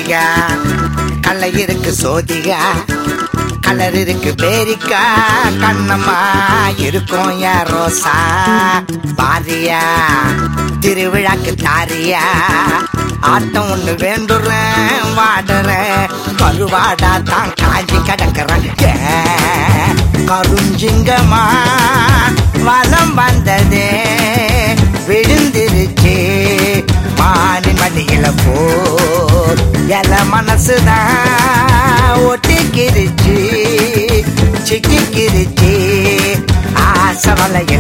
ராதிகா கலை இருக்கு சோதிகா கலர் இருக்கு பேரிக்கா கண்ணம்மா இருக்கும் யார் ரோசா பாரியா திருவிழாக்கு தாரியா ஆட்டம் ஒண்ணு வேண்டுறேன் வாடுறேன் கருவாடா தான் காஞ்சி கிடக்குறேன் கருஞ்சிங்கம்மா வலம் வந்ததே விழுந்திருச்சு மானின் மடியில போர் எல மனசுதான் ஒட்டிக்கிருச்சு சிக்கிக்கிருச்சு ஆசை வலையில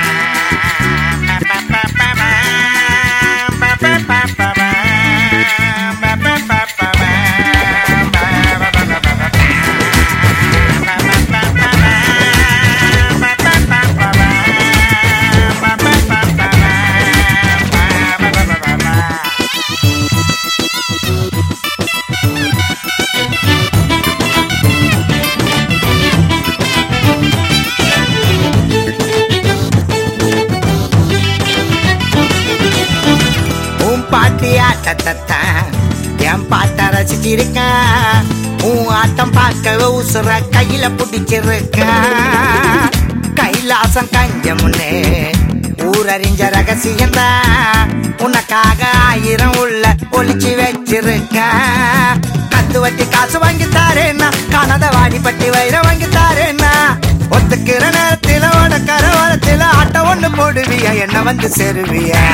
என் பாட்ட ரசிச்சிருக்கேன் உன் ஆட்டம் பார்க்க உசுர கையில பிடிச்சிருக்கேன் கைலாசம் கஞ்ச முன்னே ஊரறிஞ்ச ரகசியம்தான் உனக்காக 1000 உள்ள ஒளிச்சு வச்சிருக்கேன் கத்து வட்டி காசு வாங்கி தாரேன்னா காணாத வாடி பட்டி வயிற வாங்கி தாரேன்னா ஒத்துக்கிற நேரத்தில உனக்கர வரத்தில ஆட்டம் ஒண்ணு போடுவியா என்ன வந்து சேருவியா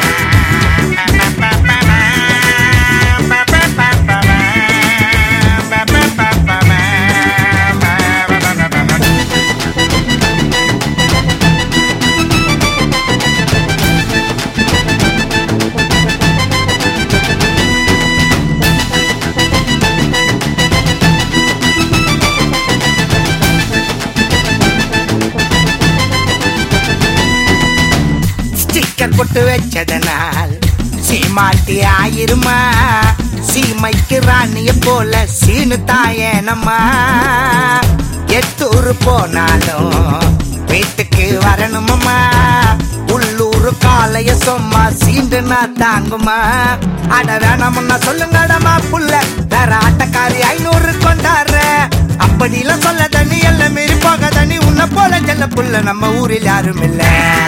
பொட்டு வச்சதனால் சீமாட்டி ஆயிருமா சீமைக்கு ராணிய போல சீனு தாயனம்மா எத்தூர் போனாலும் வீட்டுக்கு வரணுமம்மா உள்ளூர் காலைய சொம்மா சீண்டுனா தாங்குமா அட வேணாமுன்னா சொல்லுங்கடமா புள்ள வேற ஆட்டக்காரி 500 கொண்டாடுற அப்படிலாம் சொல்ல தண்ணி எல்லாம் மீறி போக தண்ணி உன்ன போல செல்ல புள்ள நம்ம ஊரில் யாரும் இல்ல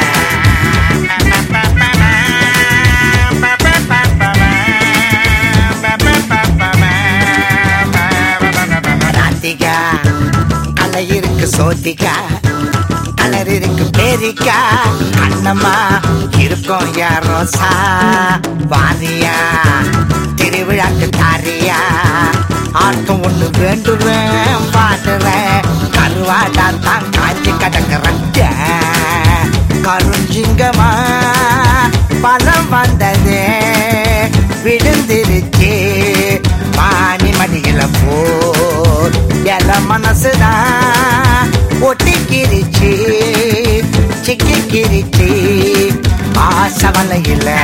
ராதிகா கலை இருக்கு சோதிகா கலர் இருக்கு பேரிக்கா கண்ணம்மா இருக்கும் யார் ரோசா வாரியா திருவிழாக்கு தாரியா ஆட்டம் ஒண்ணு வேண்டுறேன் பாடுறேன் கருவாடா தான் காஞ்சி கிடக்குறேன் கருஞ்சிங்கம்மா பலம் வந்தது விழுந்திருச்சு மானி மடியில போர் எல மனசுதான் ஒட்டிக்கிருச்சு சிக்கிக்கிருச்சு ஆசை வலையில